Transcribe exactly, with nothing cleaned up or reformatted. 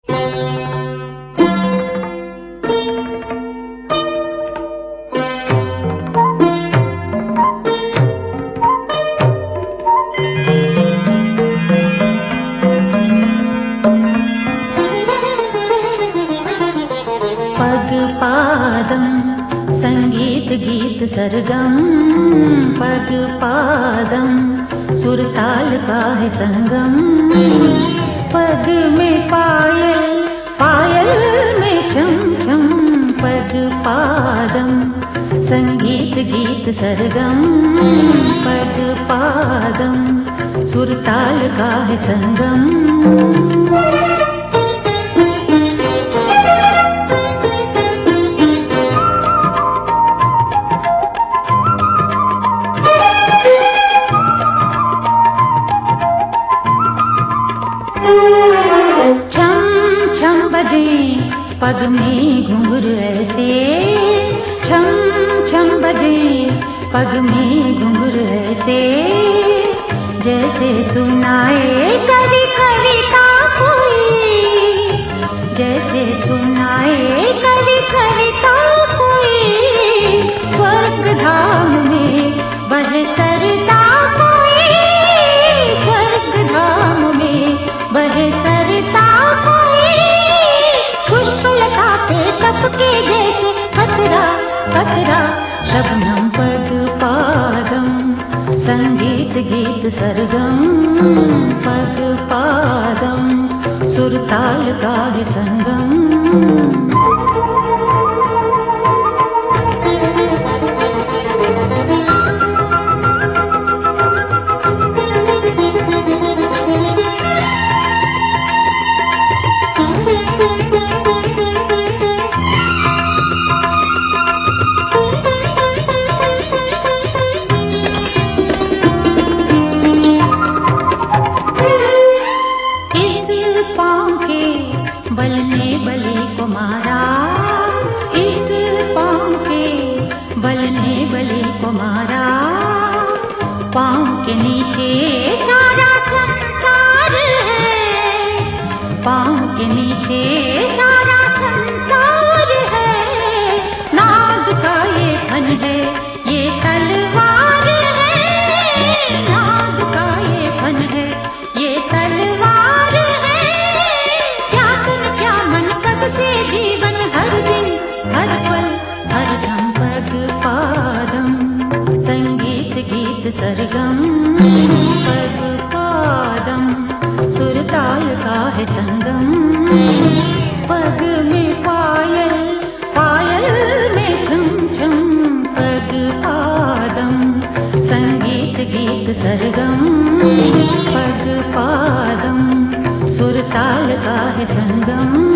पग पादम संगीत गीत सरगम, पग पादम सुर ताल का है संगम। पग में पायल पायल में छम छम, पग पादम संगीत गीत सरगम, पग पादम सुर ताल का है संगम। छम छम बजे पग में घुंघरू ऐसे, छम छम बजे पग में घुंघरू ऐसे, जैसे सुनाए कवि कविता कोई, जैसे सुनाए कवि कविता कोई। स्वर्ग धाम में बहे सरदा कोई, स्वर्ग धाम में बहे सरदा कोई। पुष्पलता पे टपके जैसे कतरा कतरा शबनम। पग पादम संगीत गीत सरगम, पग पादम सुर ताल का है संगम। बल ने बलि को मारा, इस पाँव के बल ने बलि को मारा। पाँव के नीचे सारा संसार है, पाँव के नीचे सारा संसार है। नाग का ये फन है, ये तलवार है, नाग का ये फन है, ये तलवार है। से जीवन हर दिन हर पल हर दम। पग पादम संगीत गीत सरगम, पग पादम सुर ताल का है संगम। पग में पायल पायल में छम छम, पग पादम संगीत गीत सरगम, पग पादम सुर ताल का है संगम।